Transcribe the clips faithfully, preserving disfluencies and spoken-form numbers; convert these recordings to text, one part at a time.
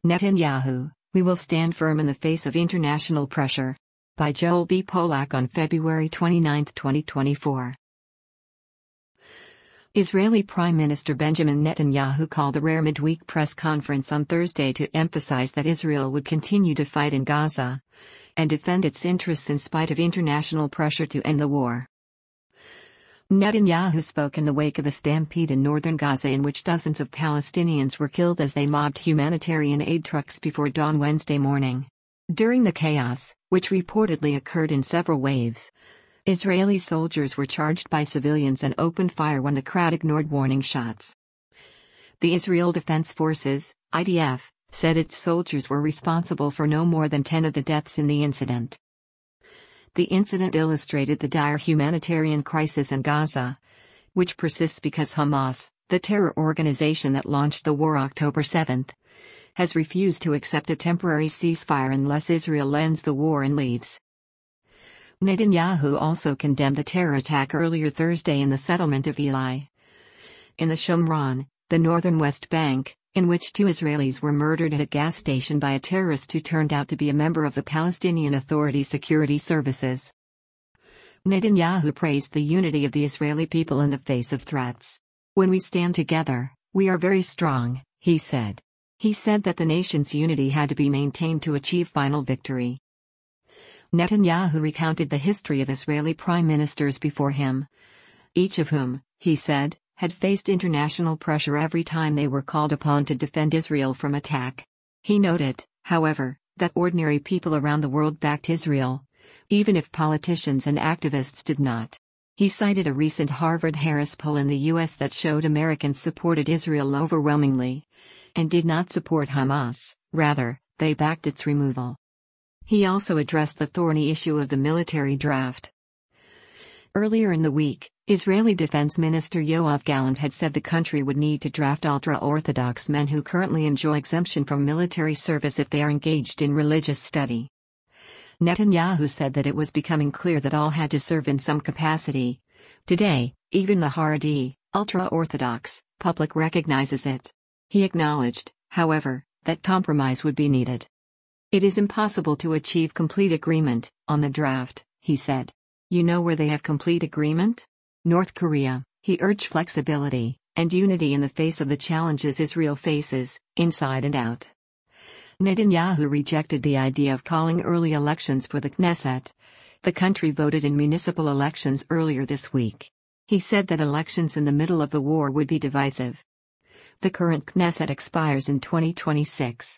Netanyahu, we will stand firm in the face of international pressure. By Joel B. Polak on February twenty-ninth, twenty twenty-four. Israeli Prime Minister Benjamin Netanyahu called a rare midweek press conference on Thursday to emphasize that Israel would continue to fight in Gaza and defend its interests in spite of international pressure to end the war. Netanyahu spoke in the wake of a stampede in northern Gaza in which dozens of Palestinians were killed as they mobbed humanitarian aid trucks before dawn Wednesday morning. During the chaos, which reportedly occurred in several waves, Israeli soldiers were charged by civilians and opened fire when the crowd ignored warning shots. The Israel Defense Forces, I D F, said its soldiers were responsible for no more than ten of the deaths in the incident. The incident illustrated the dire humanitarian crisis in Gaza, which persists because Hamas, the terror organization that launched the war October seventh, has refused to accept a temporary ceasefire unless Israel ends the war and leaves. Netanyahu also condemned a terror attack earlier Thursday in the settlement of Eli, in the Shomron, the northern West Bank, in which two Israelis were murdered at a gas station by a terrorist who turned out to be a member of the Palestinian Authority Security Services. Netanyahu praised the unity of the Israeli people in the face of threats. "When we stand together, we are very strong," he said. He said that the nation's unity had to be maintained to achieve final victory. Netanyahu recounted the history of Israeli prime ministers before him, each of whom, he said, had faced international pressure every time they were called upon to defend Israel from attack. He noted, however, that ordinary people around the world backed Israel, even if politicians and activists did not. He cited a recent Harvard-Harris poll in the U S that showed Americans supported Israel overwhelmingly, and did not support Hamas, rather, they backed its removal. He also addressed the thorny issue of the military draft. Earlier in the week, Israeli Defense Minister Yoav Gallant had said the country would need to draft ultra-Orthodox men who currently enjoy exemption from military service if they are engaged in religious study. Netanyahu said that it was becoming clear that all had to serve in some capacity. Today, even the Haredi, ultra-Orthodox, public recognizes it. He acknowledged, however, that compromise would be needed. "It is impossible to achieve complete agreement on the draft," he said. "You know where they have complete agreement? North Korea." He urged flexibility and unity in the face of the challenges Israel faces, inside and out. Netanyahu rejected the idea of calling early elections for the Knesset. The country voted in municipal elections earlier this week. He said that elections in the middle of the war would be divisive. The current Knesset expires in twenty twenty-six.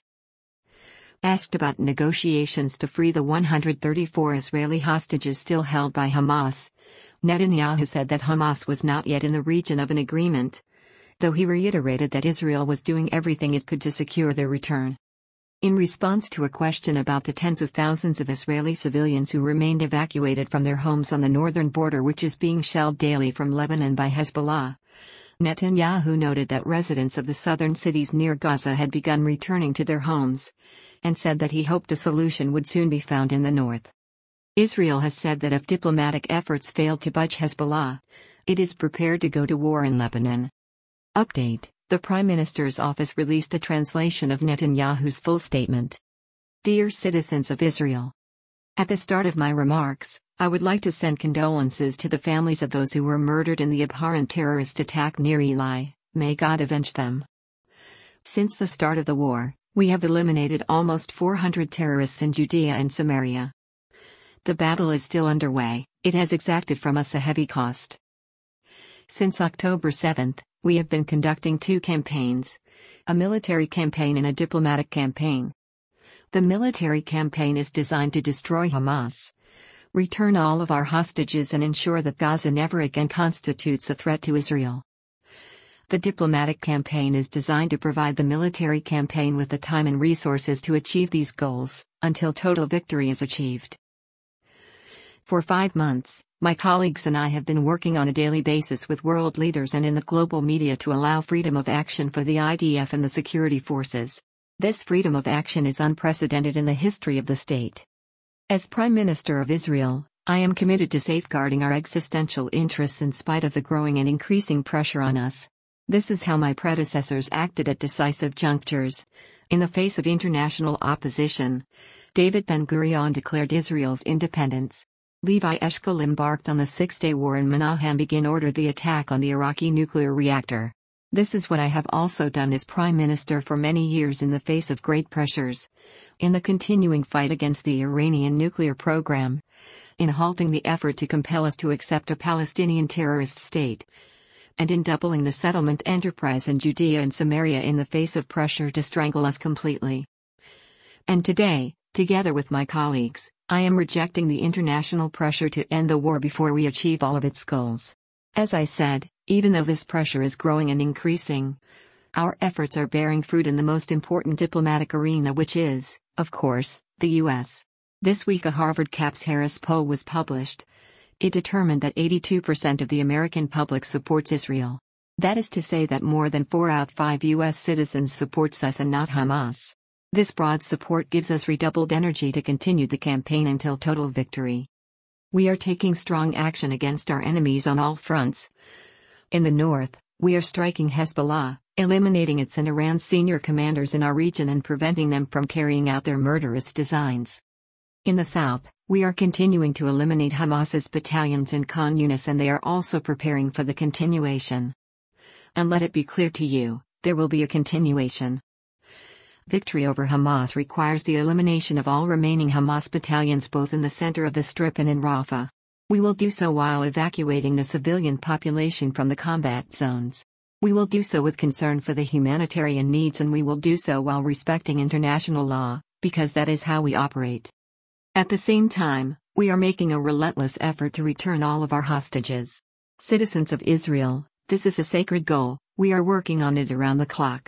Asked about negotiations to free the one hundred thirty-four Israeli hostages still held by Hamas, Netanyahu said that Hamas was not yet in the region of an agreement, though he reiterated that Israel was doing everything it could to secure their return. In response to a question about the tens of thousands of Israeli civilians who remained evacuated from their homes on the northern border, which is being shelled daily from Lebanon by Hezbollah, Netanyahu noted that residents of the southern cities near Gaza had begun returning to their homes, and said that he hoped a solution would soon be found in the north. Israel has said that if diplomatic efforts fail to budge Hezbollah, it is prepared to go to war in Lebanon. Update: the Prime Minister's office released a translation of Netanyahu's full statement. Dear citizens of Israel, at the start of my remarks, I would like to send condolences to the families of those who were murdered in the abhorrent terrorist attack near Eli. May God avenge them. Since the start of the war, we have eliminated almost four hundred terrorists in Judea and Samaria. The battle is still underway. It has exacted from us a heavy cost. Since October seventh, we have been conducting two campaigns, a military campaign and a diplomatic campaign. The military campaign is designed to destroy Hamas, return all of our hostages, and ensure that Gaza never again constitutes a threat to Israel. The diplomatic campaign is designed to provide the military campaign with the time and resources to achieve these goals, until total victory is achieved. For five months, my colleagues and I have been working on a daily basis with world leaders and in the global media to allow freedom of action for the I D F and the security forces. This freedom of action is unprecedented in the history of the state. As Prime Minister of Israel, I am committed to safeguarding our existential interests in spite of the growing and increasing pressure on us. This is how my predecessors acted at decisive junctures, In the face of international opposition, David Ben-Gurion declared Israel's independence. Levi Eshkol embarked on the Six-Day War and Menahem Begin ordered the attack on the Iraqi nuclear reactor. This is what I have also done as Prime Minister for many years in the face of great pressures. In the continuing fight against the Iranian nuclear program. In halting the effort to compel us to accept a Palestinian terrorist state. And in doubling the settlement enterprise in Judea and Samaria in the face of pressure to strangle us completely. And today, together with my colleagues, I am rejecting the international pressure to end the war before we achieve all of its goals. As I said, even though this pressure is growing and increasing, our efforts are bearing fruit in the most important diplomatic arena, which is, of course, the U S. This week a Harvard CAPS Harris poll was published. It determined that eighty-two percent of the American public supports Israel. That is to say that more than four out of five U S citizens supports us and not Hamas. This broad support gives us redoubled energy to continue the campaign until total victory. We are taking strong action against our enemies on all fronts. In the north, we are striking Hezbollah, eliminating its and Iran's senior commanders in our region and preventing them from carrying out their murderous designs. In the south, we are continuing to eliminate Hamas's battalions in Khan Yunis, and they are also preparing for the continuation. And let it be clear to you, there will be a continuation. Victory over Hamas requires the elimination of all remaining Hamas battalions both in the center of the Strip and in Rafah. We will do so while evacuating the civilian population from the combat zones. We will do so with concern for the humanitarian needs, and we will do so while respecting international law, because that is how we operate. At the same time, we are making a relentless effort to return all of our hostages. Citizens of Israel, this is a sacred goal, we are working on it around the clock.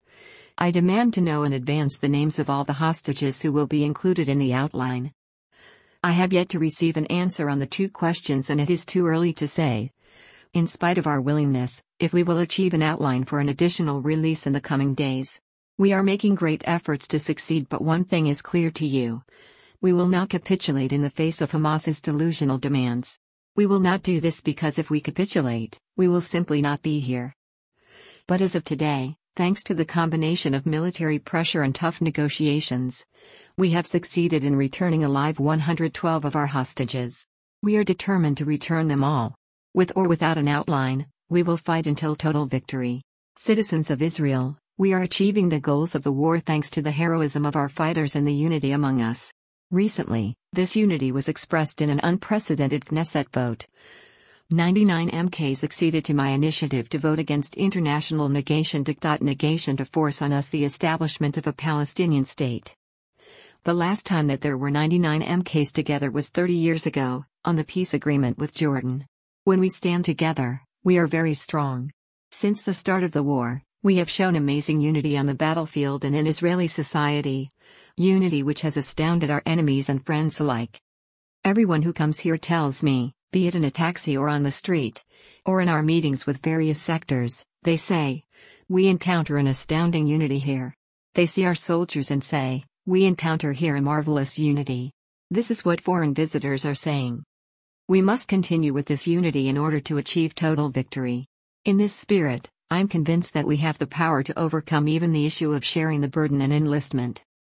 I demand to know in advance the names of all the hostages who will be included in the outline. I have yet to receive an answer on the two questions, and it is too early to say. In spite of our willingness, if we will achieve an outline for an additional release in the coming days. We are making great efforts to succeed, but one thing is clear to you. We will not capitulate in the face of Hamas's delusional demands. We will not do this because if we capitulate, we will simply not be here. But as of today, thanks to the combination of military pressure and tough negotiations, we have succeeded in returning alive one hundred twelve of our hostages. We are determined to return them all. With or without an outline, we will fight until total victory. Citizens of Israel, we are achieving the goals of the war thanks to the heroism of our fighters and the unity among us. Recently, this unity was expressed in an unprecedented Knesset vote. ninety-nine M Ks acceded to my initiative to vote against international negation negation to force on us the establishment of a Palestinian state. The last time that there were ninety-nine M Ks together was thirty years ago, on the peace agreement with Jordan. When we stand together, we are very strong. Since the start of the war, we have shown amazing unity on the battlefield and in Israeli society. Unity which has astounded our enemies and friends alike. Everyone who comes here tells me, be it in a taxi or on the street, or in our meetings with various sectors, they say, we encounter an astounding unity here. They see our soldiers and say, we encounter here a marvelous unity. This is what foreign visitors are saying. We must continue with this unity in order to achieve total victory. In this spirit, I'm convinced that we have the power to overcome even the issue of sharing the burden and enlistment.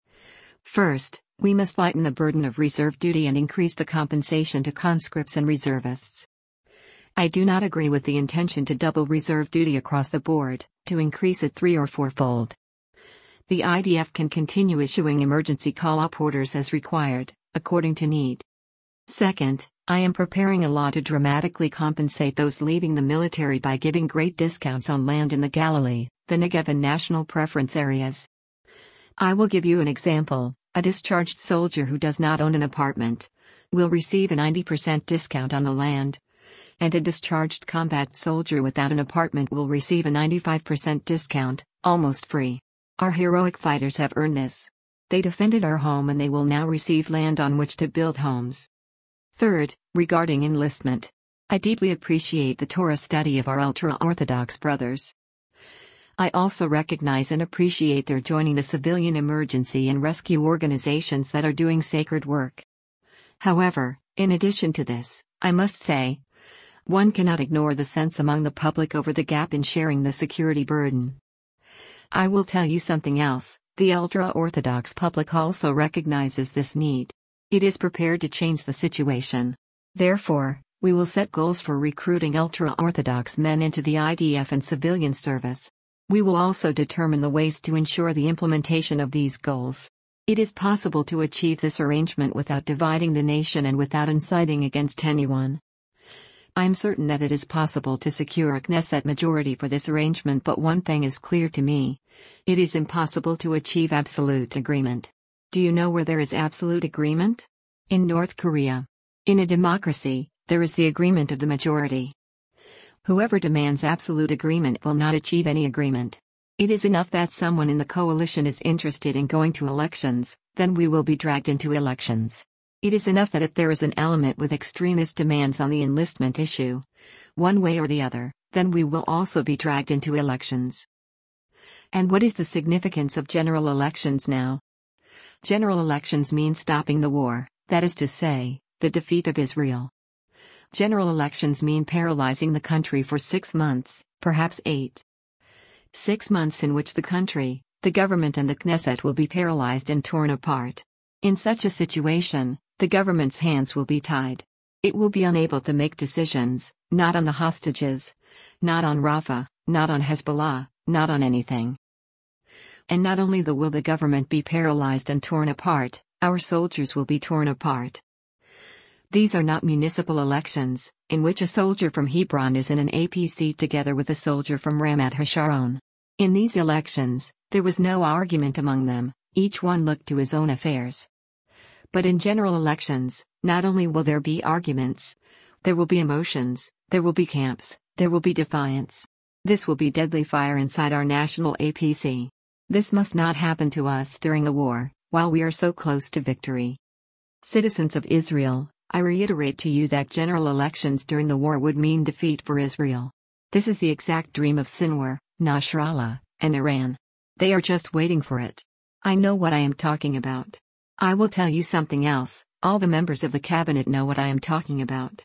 First, we must lighten the burden of reserve duty and increase the compensation to conscripts and reservists. I do not agree with the intention to double reserve duty across the board, to increase it three or fourfold. The I D F can continue issuing emergency call-up orders as required, according to need. Second, I am preparing a law to dramatically compensate those leaving the military by giving great discounts on land in the Galilee, the Negev and national preference areas. I will give you an example. A discharged soldier who does not own an apartment will receive a ninety percent discount on the land, and a discharged combat soldier without an apartment will receive a ninety-five percent discount, almost free. Our heroic fighters have earned this. They defended our home and they will now receive land on which to build homes. Third, regarding enlistment, I deeply appreciate the Torah study of our ultra-Orthodox brothers. I also recognize and appreciate their joining the civilian emergency and rescue organizations that are doing sacred work. However, in addition to this, I must say, one cannot ignore the sense among the public over the gap in sharing the security burden. I will tell you something else. The ultra-Orthodox public also recognizes this need. It is prepared to change the situation. Therefore, we will set goals for recruiting ultra-Orthodox men into the I D F and civilian service. We will also determine the ways to ensure the implementation of these goals. It is possible to achieve this arrangement without dividing the nation and without inciting against anyone. I am certain that it is possible to secure a Knesset majority for this arrangement, but one thing is clear to me. It is impossible to achieve absolute agreement. Do you know where there is absolute agreement? In North Korea. In a democracy, there is the agreement of the majority. Whoever demands absolute agreement will not achieve any agreement. It is enough that someone in the coalition is interested in going to elections, then we will be dragged into elections. It is enough that if there is an element with extremist demands on the enlistment issue, one way or the other, then we will also be dragged into elections. And what is the significance of general elections now? General elections mean stopping the war, that is to say, the defeat of Israel. General elections mean paralyzing the country for six months, perhaps eight. Six months in which the country, the government and the Knesset will be paralyzed and torn apart. In such a situation, the government's hands will be tied. It will be unable to make decisions, not on the hostages, not on Rafah, not on Hezbollah, not on anything. And not only the will the government be paralyzed and torn apart, our soldiers will be torn apart. These are not municipal elections, in which a soldier from Hebron is in an A P C together with a soldier from Ramat HaSharon. In these elections, there was no argument among them, each one looked to his own affairs. But in general elections, not only will there be arguments, there will be emotions, there will be camps, there will be defiance. This will be deadly fire inside our national A P C. This must not happen to us during the war, while we are so close to victory. Citizens of Israel, I reiterate to you that general elections during the war would mean defeat for Israel. This is the exact dream of Sinwar, Nasrallah, and Iran. They are just waiting for it. I know what I am talking about. I will tell you something else, all the members of the cabinet know what I am talking about.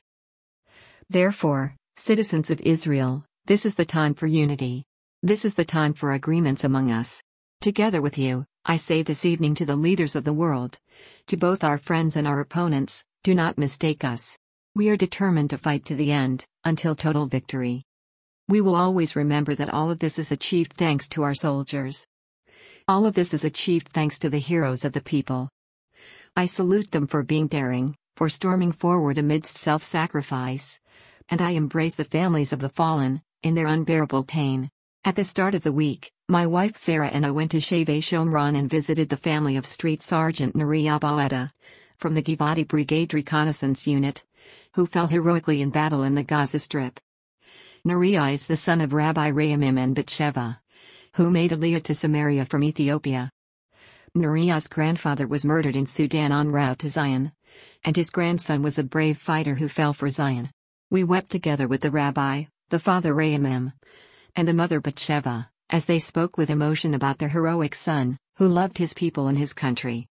Therefore, citizens of Israel, this is the time for unity. This is the time for agreements among us. Together with you, I say this evening to the leaders of the world, to both our friends and our opponents, do not mistake us. We are determined to fight to the end, until total victory. We will always remember that all of this is achieved thanks to our soldiers. All of this is achieved thanks to the heroes of the people. I salute them for being daring, for storming forward amidst self-sacrifice. And I embrace the families of the fallen, in their unbearable pain. At the start of the week, my wife Sarah and I went to Sheve Shomron and visited the family of Street Sergeant Nariya Baleda, from the Givati Brigade Reconnaissance Unit, who fell heroically in battle in the Gaza Strip. Nariya is the son of Rabbi Rayamim and Batsheva, who made Aliyah to Samaria from Ethiopia. Nariya's grandfather was murdered in Sudan en route to Zion, and his grandson was a brave fighter who fell for Zion. We wept together with the rabbi, the father Rayamim, and the mother Batsheva, as they spoke with emotion about their heroic son, who loved his people and his country.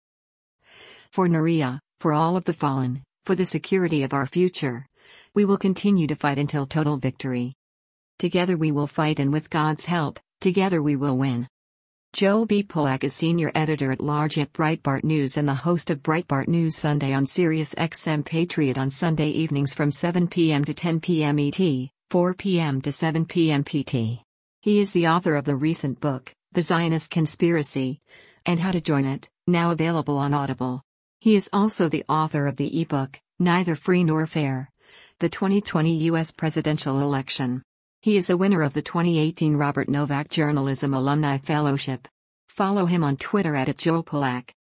For Nariya, for all of the fallen, for the security of our future, we will continue to fight until total victory. Together we will fight, and with God's help, together we will win. Joel B. Polak is Senior Editor-at-Large at Breitbart News and the host of Breitbart News Sunday on Sirius X M Patriot on Sunday evenings from seven p m to ten p m E T, four p m to seven p m P T. He is the author of the recent book, The Zionist Conspiracy, and How to Join It, now available on Audible. He is also the author of the ebook, Neither Free Nor Fair: The twenty twenty U S Presidential Election. He is a winner of the twenty eighteen Robert Novak Journalism Alumni Fellowship. Follow him on Twitter at Joel Polak.